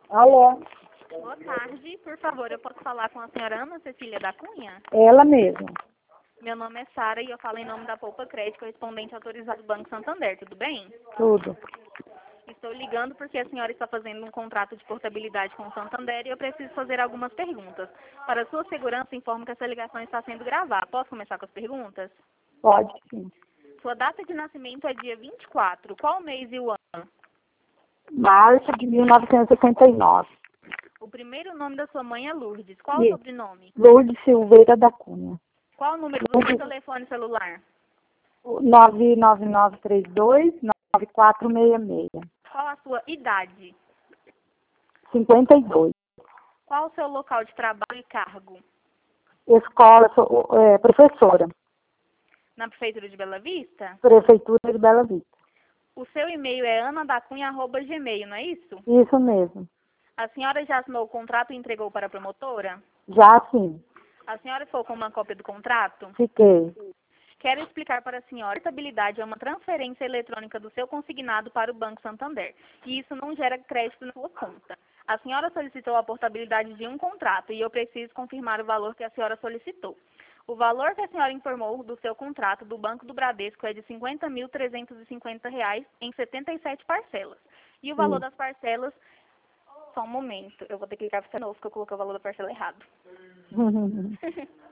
Alô? Boa tarde, por favor, eu posso falar com a senhora Ana Cecília da Cunha? Ela mesma. Meu nome é Sara e eu falo em nome da Poupa Crédito, correspondente autorizado do Banco Santander, tudo bem? Tudo. Estou ligando porque a senhora está fazendo um contrato de portabilidade com o Santander e eu preciso fazer algumas perguntas. Para sua segurança, informo que essa ligação está sendo gravada. Posso começar com as perguntas? Pode sim. Sua data de nascimento é dia 24. Qual mês e o ano? Março de 1969. O primeiro nome da sua mãe é Lourdes. Qual o Isso. sobrenome? Lourdes Silveira da Cunha. Qual o número do seu telefone celular? 99932-9466. Qual a sua idade? 52. Qual o seu local de trabalho e cargo? Escola, professora. Na Prefeitura de Bela Vista? Prefeitura de Bela Vista. O seu e-mail é anadacunha@gmail, não é isso? Isso mesmo. A senhora já assinou o contrato e entregou para a promotora? Já sim. A senhora ficou com uma cópia do contrato? Fiquei. Quero explicar para a senhora que a portabilidade é uma transferência eletrônica do seu consignado para o Banco Santander, e isso não gera crédito na sua conta. A senhora solicitou a portabilidade de um contrato e eu preciso confirmar o valor que a senhora solicitou. O valor que a senhora informou do seu contrato do Banco do Bradesco é de R$ 50.350 em 77 parcelas. E o valor das parcelas... Só um momento, eu vou ter que clicar para você novo, porque eu coloquei o valor da parcela errado.